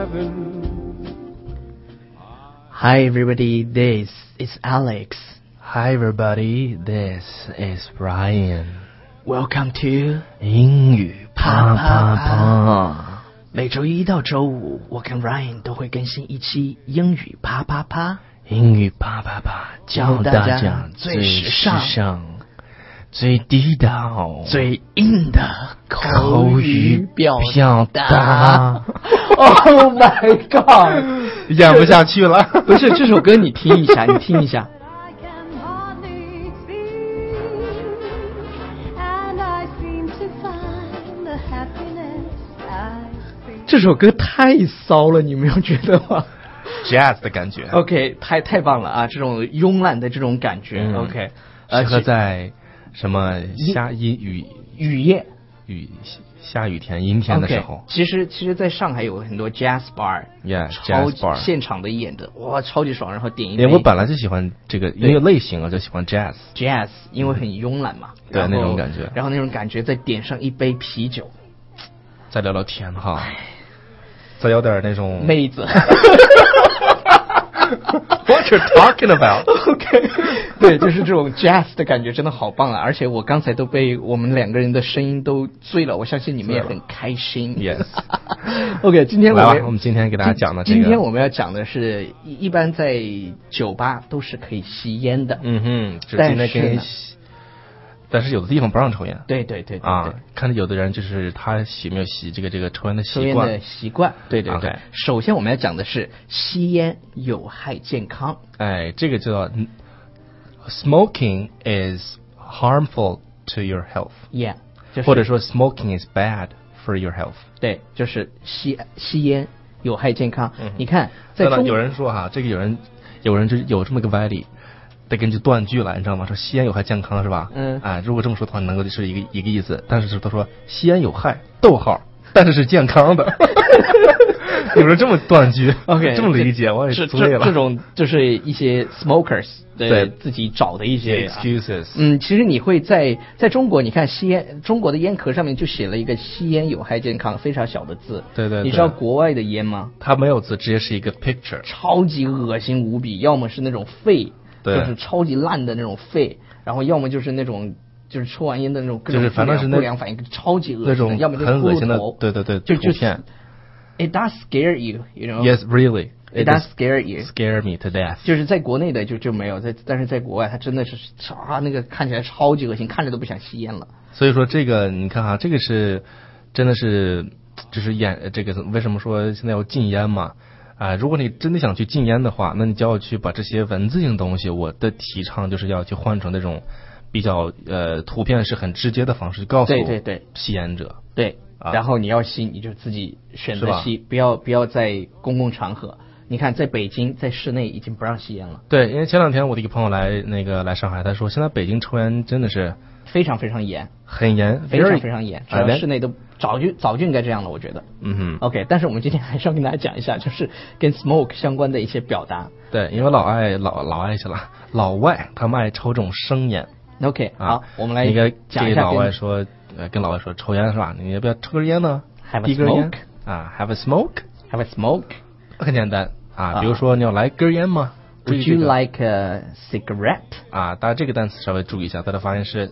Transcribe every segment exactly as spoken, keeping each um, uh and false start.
heaven. Hi everybody, this is Alex. Hi everybody, this is Brian. Welcome to 英语啪啪啪。 每周一到周五，我跟 Ryan 都会更新一期英语啪啪啪。 英语啪啪啪，教大家最时尚、最地道、 最硬的口语表达。Oh my god！ 演不下去了。 不是，这首歌你听一下，你听一下。这首歌太骚了，你没有觉得吗？ Jazz 的感觉。 OK， 太太棒了啊！这种慵懒的这种感觉。嗯、OK， 适合在什么下阴雨雨夜、 雨下雨天、阴天的时候。 Okay, 其实其实，在上海有很多 jazz bar，yeah，jazz bar 现场的演的，哇，超级爽，然后点一杯。 我本来就喜欢这个音乐类型，我就喜欢 jazz。jazz 因为很慵懒嘛， 对那种感觉。 然后那种感觉，再点上一杯啤酒， 再聊聊天哈。再有点那种妹子。 What you're talking about? OK， 对，就是这种 jazz 的感觉真的好棒啊！而且我刚才都被我们两个人的声音都醉了，我相信你们也很开心。 Yes 。 OK， 今天我们我们今天给大家讲的这个， 今天我们要讲的是，一般在酒吧都是可以吸烟的。 嗯哼，但是但是有的地方不让抽烟。 对对对 对, 对啊，看着有的人就是他洗没有洗这个这个抽烟的习惯。 抽烟的习惯，对对对。 Okay. 首先我们要讲的是吸烟有害健康。 哎，这个叫 smoking is harmful to your health。Yeah， 或者说 smoking is bad for your health。 对，就是吸吸烟有害健康。嗯、你看，在中有人说哈，这个有人有人就有这么个歪理。得根据断句来，你知道吗？说吸烟有害健康是吧？嗯，啊，如果这么说的话，能够是一个一个意思。但是他说吸烟有害，逗号，但是是健康的。有人这么断句 ，OK， 这么理解，我也是醉了。 这种就是一些 smokers 对自己找的一些 excuses。 嗯，其实你会在在中国，你看吸烟，中国的烟壳上面就写了一个吸烟有害健康，非常小的字。 对 对, 对。 你知道国外的烟吗？ 它没有字，直接是一个 picture， 超级恶心无比，要么是那种肺。就是超级烂的那种肺，然后要么就是那种就是抽完烟的那种各种不良不良反应，超级恶心的，要么就是很恶心的，对对对， 就就 It does scare you, you know? Yes, really. It does scare you. Scare me to death. 就是在国内的就就没有，在但是在国外它真的是啊那个看起来超级恶心，看着都不想吸烟了。 所以说这个你看哈，这个是真的是就是烟这个为什么说现在要禁烟嘛？啊、呃，如果你真的想去禁烟的话，那你就要去把这些文字性东西，我的提倡就是要去换成那种比较呃图片是很直接的方式，告诉对对对吸烟者。 对，啊、然后你要吸，你就自己选择吸，不要不要在公共场合。你看，在北京，在室内已经不让吸烟了。 对，因为前两天我的一个朋友来那个来上海，他说现在北京抽烟真的是非常非常严， 很严， 非常非常严，只要室内都早就早就应该这样了，我觉得。 嗯哼。 OK， 但是我们今天还是要跟大家讲一下，就是跟 smoke 相关的一些表达。 对，因为老爱老老爱去了，老外他们爱抽这种生烟。 OK，、啊、好，我们来讲一下。 给老外说，呃，跟老外说抽烟是吧？你要不要抽根烟呢？ Have a smoke 啊 ，Have a smoke，Have a smoke， 很简单啊。比如说你要来根烟吗 ？Would you like a cigarette？ 啊，大家这个单词稍微注意一下，它的发音是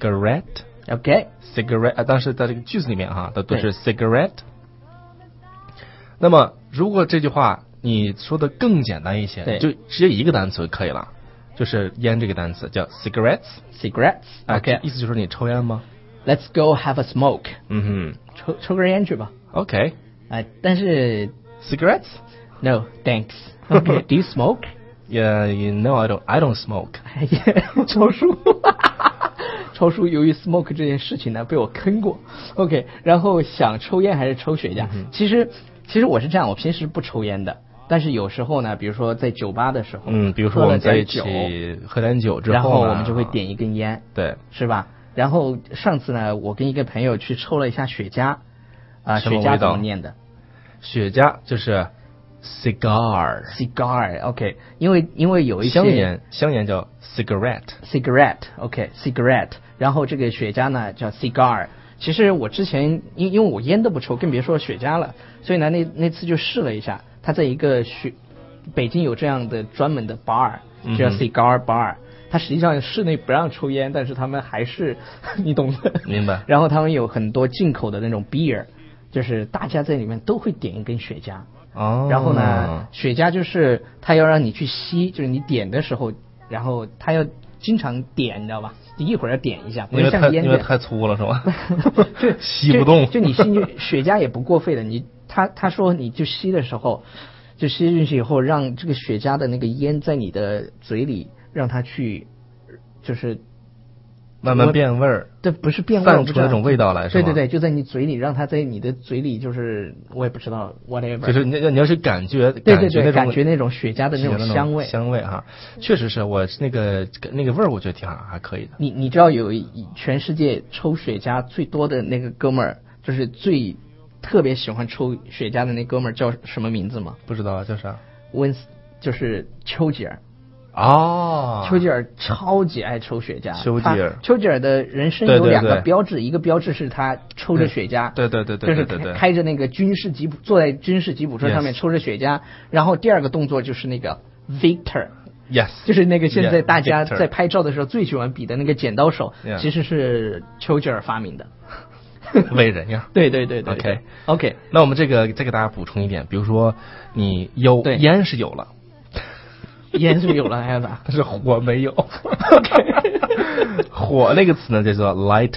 cigarette。OK，cigarette 啊，但是在这个句子里面哈，它都是 cigarette。那么如果这句话你说的更简单一些，就直接一个单词就可以了，就是烟这个单词叫 cigarettes。cigarettes。OK， 意思就是你抽烟吗 ？Let's go have a smoke。 嗯哼， 抽抽根烟去吧。 OK。 哎，但是 cigarettes？ No, thanks. Okay, do you smoke? Yeah, you know I don't. I don't smoke. 超叔，超叔，由于 smoke 这件事情呢，被我坑过。OK， 然后想抽烟还是抽雪茄？嗯、其实，其实我是这样，我平时不抽烟的，但是有时候呢，比如说在酒吧的时候， 嗯，比如说我们在一起喝点酒之后， 然后我们就会点一根烟， 对， 是吧？然后上次呢，我跟一个朋友去抽了一下雪茄，啊、呃，雪茄怎么念的？ 雪茄就是。cigar cigar OK 因为因为有一些香烟香烟叫 cigarette cigarette OK cigarette 然后这个雪茄呢叫 cigar 其实我之前因因为我烟都不抽，更别说雪茄了，所以呢那那次就试了一下，他在一个雪北京有这样的专门的 bar， 叫 cigar bar，、嗯、它实际上室内不让抽烟，但是他们还是你懂的， 明白。 然后他们有很多进口的那种 beer， 就是大家在里面都会点一根雪茄。 哦。 然后呢，雪茄就是他要让你去吸，就是你点的时候，然后他要经常点，你知道吧？一会儿要点一下，不是像烟因为太粗了是吧？ 就吸不动。 就, 就你吸进去，雪茄也不过费的。你他他说你就吸的时候，就吸进去以后，让这个雪茄的那个烟在你的嘴里，让它去就是慢慢变味儿。 对，不是变味儿， 散出那种味道来是吧？ 对对对，就在你嘴里，让它在你的嘴里，就是我也不知道 whatever。 就是你你要去感觉， 对对对， 感觉那种雪茄的那种香味， 香味哈，确实是我那个那个味儿，我觉得挺好，还可以的。 你你知道有全世界抽雪茄最多的那个哥们儿，就是最特别喜欢抽雪茄的那哥们儿叫什么名字吗？ 不知道啊，叫啥？ 温就是丘吉尔。 哦， 丘吉尔超级爱抽雪茄。 丘吉尔， 丘吉尔的人生有两个标志，对对对，一个标志是他抽着雪茄， 对对对对对对对， 就是开着那个军事吉普，坐在军事吉普车上面抽着雪茄。Yes. 然后第二个动作就是那个 Victor，Yes， 就是那个现在大家在拍照的时候最喜欢比的那个剪刀手， yeah. 其实是丘吉尔发明的。 伟人呀， 对对对对 ，OK OK， 那我们这个再给大家补充一点，比如说你有烟是有了。 烟是有了，还有啥？ 但是火没有。OK， 火那个词呢叫做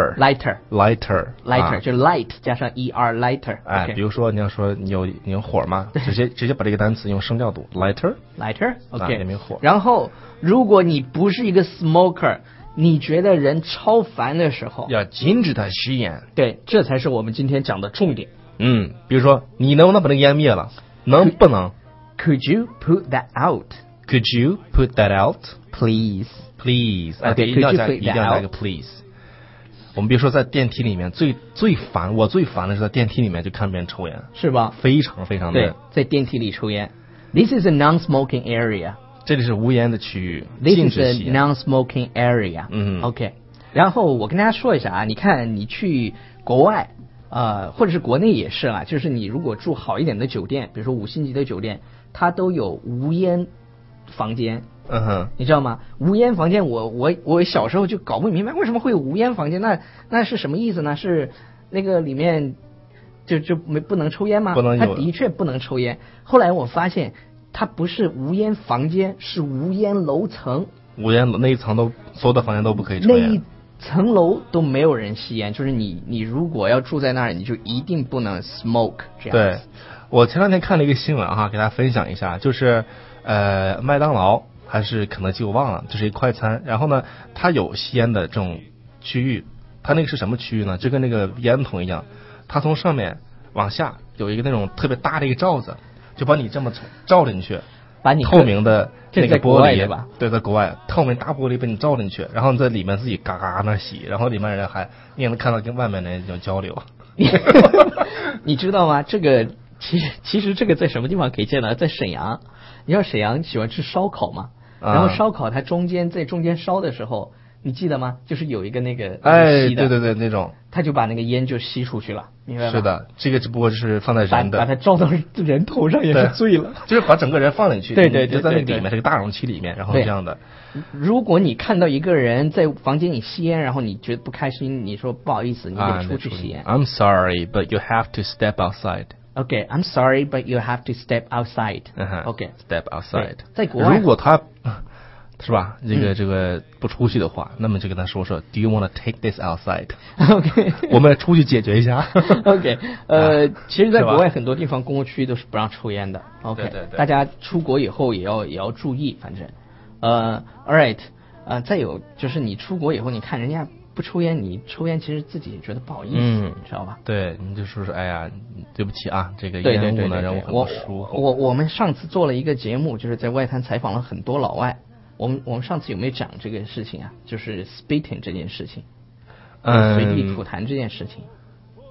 lighter，lighter，lighter，lighter， 就 light 加上 er，lighter。 哎，比如说你要说你有你有火吗？直接直接把这个单词用声调读 lighter，lighter，OK， okay. 也没火。 然后，如果你不是一个 smoker， 你觉得人超烦的时候， 要禁止他吸烟。 对，这才是我们今天讲的重点。 嗯，比如说你能不能把那个烟灭了？能不能 ？Could you put that out？Could you put that out? Please, please. 哎，对，一定要加，一定要加个 please。我们别说在电梯里面，最最烦，我最烦的是在电梯里面就看别人抽烟， 是吧？ 非常非常的。 对，在电梯里抽烟。This is a non-smoking area. 这里是无烟的区域， This is a non-smoking area. 嗯 ，OK。然后我跟大家说一下啊，你看你去国外，呃，或者是国内也是啦，就是你如果住好一点的酒店，比如说五星级的酒店，它都有无烟房间。 嗯哼， 你知道吗？无烟房间我，我我我小时候就搞不明白为什么会有无烟房间，那那是什么意思呢？是那个里面就就没不能抽烟吗？ 不能有。 它的确不能抽烟。后来我发现它不是无烟房间，是无烟楼层。 无烟那一层都所有的房间都不可以抽烟。 那一层楼都没有人吸烟，就是你你如果要住在那儿，你就一定不能 smoke 这样。 对，我前两天看了一个新闻哈，给大家分享一下，就是呃麦当劳。还是肯德基我忘了，就是一快餐，然后呢它有吸烟的这种区域，它那个是什么区域呢？就跟那个烟筒一样，它从上面往下有一个那种特别大的一个罩子，就把你这么罩进去， 把你透明的那个玻璃， 对吧？ 对，在国外透明大玻璃把你罩进去，然后你在里面自己嘎嘎那吸，然后里面人还你也能看到跟外面人有交流。 你知道吗？这个其实其实这个在什么地方可以见到？在沈阳，你知道沈阳喜欢吃烧烤吗？然后烧烤它中间在中间烧的时候，你记得吗？就是有一个那个哎，对对对，那种他就把那个烟就吸出去了，明白吗？ 是的，这个只不过就是放在人的， 把它照到人头上也是醉了， 就是把整个人放进去， 对对对， 就在那里面这个大容器里面，然后这样的。 如果你看到一个人在房间里吸烟，然后你觉得不开心，你说不好意思，你得出去吸烟。 I'm sorry, but you have to step outside.Okay, I'm sorry, but you have to step outside. Okay, step outside. 在国外， 如果他是吧，这个、嗯、这个不出去的话，那么就跟他说说 ，Do you want to take this outside? OK， 我们出去解决一下。 OK， 呃，其实，在国外很多地方公共区域都是不让抽烟的。OK， 对对对， 大家出国以后也要也要注意，反正，呃 ，All right， 呃，再有就是你出国以后，你看人家不抽烟，你抽烟其实自己也觉得不好意思， 嗯， 你知道吧？ 对，你就说说，哎呀，对不起啊，这个烟雾呢让我很不舒服。 我我我们上次做了一个节目，就是在外滩采访了很多老外。我们我们上次有没有讲这个事情啊？就是 spitting 这件事情， 嗯， 随地吐痰这件事情。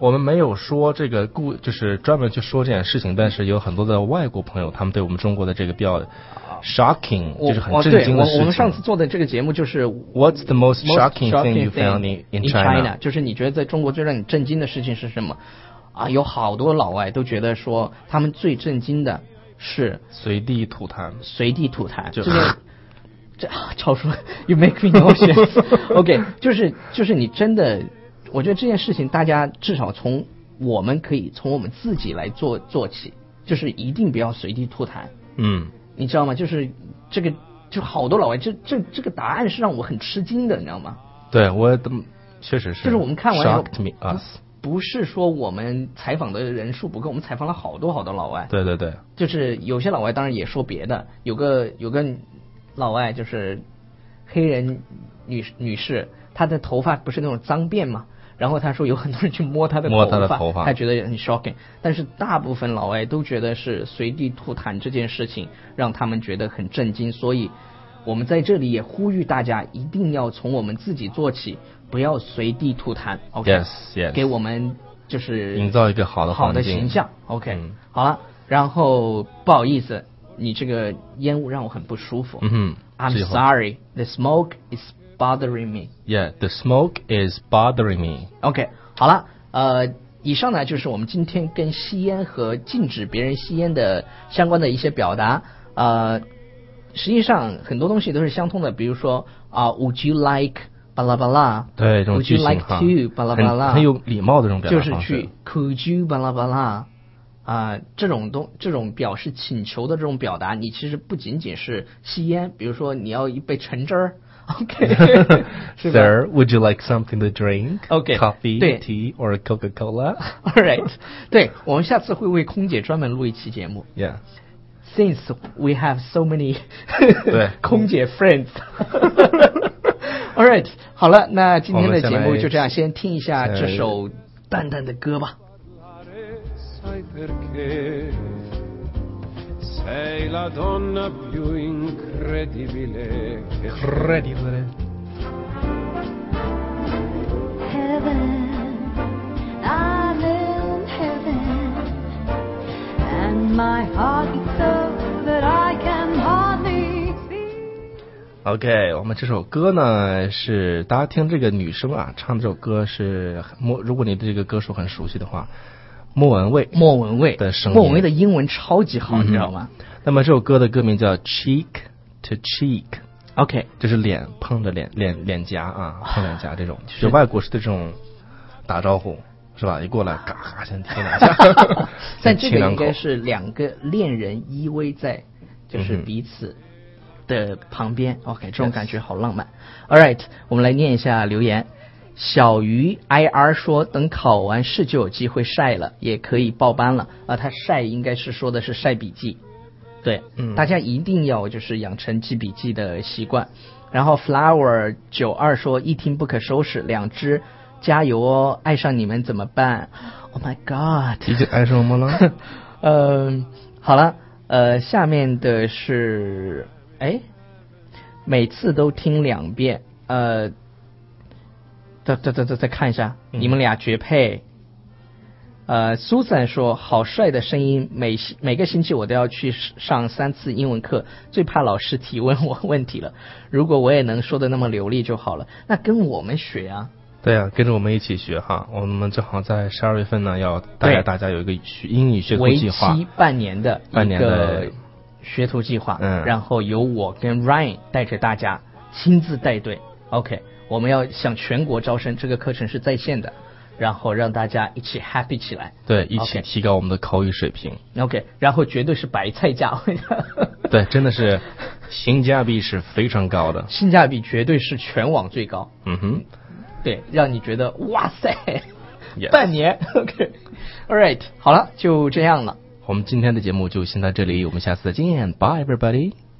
我们没有说这个故，就是专门去说这件事情，但是有很多的外国朋友，他们对我们中国的这个比较 shocking， 就是很震惊的事情。 我我们上次做的这个节目就是 What's the most shocking thing you found in in China？ 就是你觉得在中国最让你震惊的事情是什么？啊，有好多老外都觉得说他们最震惊的是随地吐痰， 随地吐痰， 就这超叔 ，you make me nauseous。OK， 就是就是你真的。我觉得这件事情，大家至少从我们可以从我们自己来做做起，就是一定不要随地吐痰。 嗯， 你知道吗？就是这个，就好多老外，这这这个答案是让我很吃惊的，你知道吗？ 对，我确实是。 就是我们看完以后 ，shocked me us。 不是说我们采访的人数不够，我们采访了好多好多老外。 对对对。 就是有些老外当然也说别的，有个有个老外就是黑人女女士，她的头发不是那种脏辫嘛。然后他说有很多人去摸他的头发， 摸他的头发， 他觉得很 shocking。但是大部分老外都觉得是随地吐痰这件事情让他们觉得很震惊，所以我们在这里也呼吁大家一定要从我们自己做起，不要随地吐痰。OK， yes, yes， 给我们就是营造一个好的好的形象。OK，、 嗯、 好了，然后不好意思，你这个烟雾让我很不舒服。 嗯哼 ，I'm sorry, the smoke is bothering me. Yeah, the smoke is bothering me. OK， 好了，呃，以上呢就是我们今天跟吸烟和禁止别人吸烟的相关的一些表达。呃，实际上很多东西都是相通的，比如说啊、呃、，Would you like 巴拉巴拉？ 对，这种 Would you like to 巴拉巴拉？ 很有礼貌的这种表达方式。就是去 Could you 巴拉巴拉？啊、呃，这种东这种表示请求的这种表达，你其实不仅仅是吸烟，比如说你要一杯橙汁儿。Okay. Sir, would you like something to drink? Okay. Coffee, tea, or Coca-Cola? All right. 对，我们下次会为空姐专门录一期节目。 Yeah. Since we have so many 对空姐 friends. All right. 好了，那今天的节目就这样，先听一下这首淡淡的歌吧。 Sei la donna più incredibile che incredibile Heaven, I'm in heaven and my heart beats so that I can hardly speak. OK， 我们这首歌呢是大家听这个女生啊唱这首歌是莫，如果你对这个歌手很熟悉的话。莫文蔚， 莫文蔚的声音， 莫文蔚的英文超级好， 嗯、 你知道吗？ 那么这首歌的歌名叫 Cheek to Cheek，OK， 就是脸碰着脸，脸脸颊啊，碰脸颊这种，就外国是对这种打招呼是吧？一过来嘎嘎先贴两下， 但这个应该是两个恋人依偎在就是彼此的旁边、嗯、，OK， 这种感觉好浪漫。All right， 我们来念一下留言。小鱼 I R 说等考完试就有机会晒了，也可以报班了啊。他晒应该是说的是晒笔记，对、嗯，大家一定要就是养成记笔记的习惯。然后 Flower 九二说一听不可收拾，两只加油哦，爱上你们怎么办 ？Oh my God， 已经爱上我们了。 呃，好了，呃，下面的是哎，每次都听两遍，呃。再再再再再看一下、嗯，你们俩绝配。呃 ，Susan 说好帅的声音，每每个星期我都要去上三次英文课，最怕老师提问我问题了。如果我也能说的那么流利就好了，那跟我们学啊。 对啊，跟着我们一起学哈。我们正好在十二月份呢，要带大家有一个英语学徒计划， 为期半年的半年的学徒计划。 嗯， 然后由我跟 Ryan 带着大家亲自带队。OK。我们要向全国招生，这个课程是在线的，然后让大家一起 happy 起来， 对，一起提高我们的口语水平。 OK， 然后绝对是白菜价， 对，真的是性价比是非常高的， 性价比绝对是全网最高。 嗯哼， 对，让你觉得哇塞， yes. 半年 OK，All right， 好了，就这样了。 我们今天的节目就先到这里，我们下次再见 ，Bye everybody。